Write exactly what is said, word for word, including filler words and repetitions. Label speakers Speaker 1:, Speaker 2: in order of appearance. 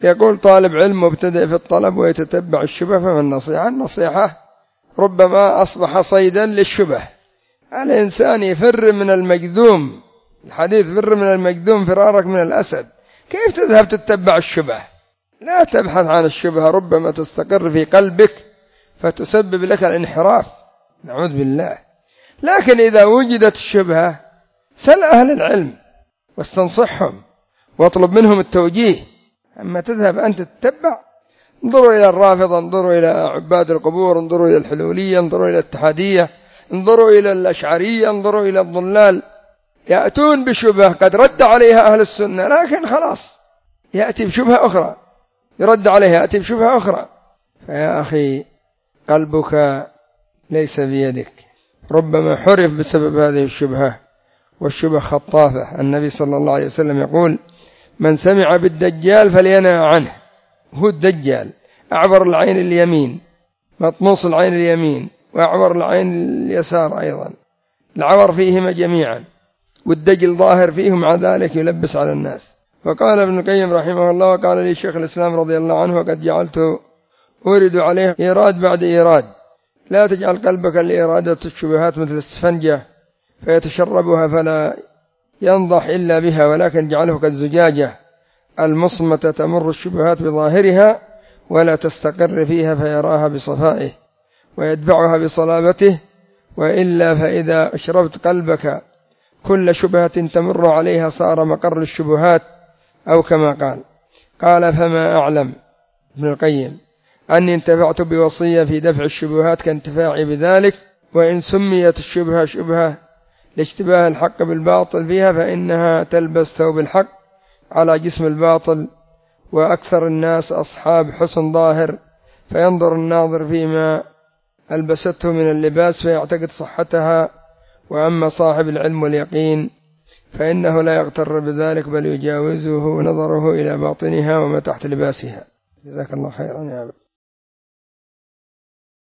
Speaker 1: يقول طالب علم مبتدئ في الطلب ويتتبع الشبه، فما النصيحة؟ النصيحة ربما أصبح صيدا للشبه. الإنسان يفر من المجذوم، الحديث فر من المجذوم فرارك من الأسد. كيف تذهب تتبع الشبه؟ لا تبحث عن الشبهة، ربما تستقر في قلبك فتسبب لك الانحراف، نعوذ بالله. لكن إذا وجدت الشبهة سل أهل العلم واستنصحهم واطلب منهم التوجيه. أما تذهب أنت تتبع، انظروا إلى الرافضة، انظروا إلى عباد القبور، انظروا إلى الحلولية، انظروا إلى الاتحادية، انظروا إلى الأشعرية، انظروا إلى الضلال، يأتون بشبهة قد رد عليها أهل السنة، لكن خلاص يأتي بشبهة أخرى، يرد عليها يأتي بشبهة أخرى. فيا أخي قلبك ليس بيدك، ربما حرف بسبب هذه الشبهة، والشبه خطافة. النبي صلى الله عليه وسلم يقول: من سمع بالدجال فلينأ عنه. هو الدجال أعور العين اليمين، مطموس العين اليمين، وأعور العين اليسار أيضا، العور فيهما جميعا، والدجل ظاهر فيه، مع ذلك يلبس على الناس. وقال ابن القيم رحمه الله: وقال لي شيخ الإسلام رضي الله عنه: وقد جعلت أورد عليه إيراد بعد إيراد. لا تجعل قلبك لإرادة الشبهات مثل السفنجة فيتشربها فلا ينضح إلا بها، ولكن اجعله كالزجاجة المصمتة تمر الشبهات بظاهرها ولا تستقر فيها فيراها بصفائه ويدفعها بصلابته، وإلا فإذا أشربت قلبك كل شبهة تمر عليها صار مقر الشبهات، أو كما قال. قال: فما أعلم ابن القيم أني انتفعت بوصية في دفع الشبهات كانتفاعي بذلك، وإن سميت الشبهة شبهة لاشتباه الحق بالباطل فيها فإنها تلبس ثوب الحق على جسم الباطل، وأكثر الناس أصحاب حسن ظاهر، فينظر الناظر فيما ألبسته من اللباس فيعتقد صحتها، وأما صاحب العلم واليقين فإنه لا يغتر بذلك، بل يجاوزه نظره إلى باطنها وما تحت لباسها. جزاك الله خيرا يا عبد.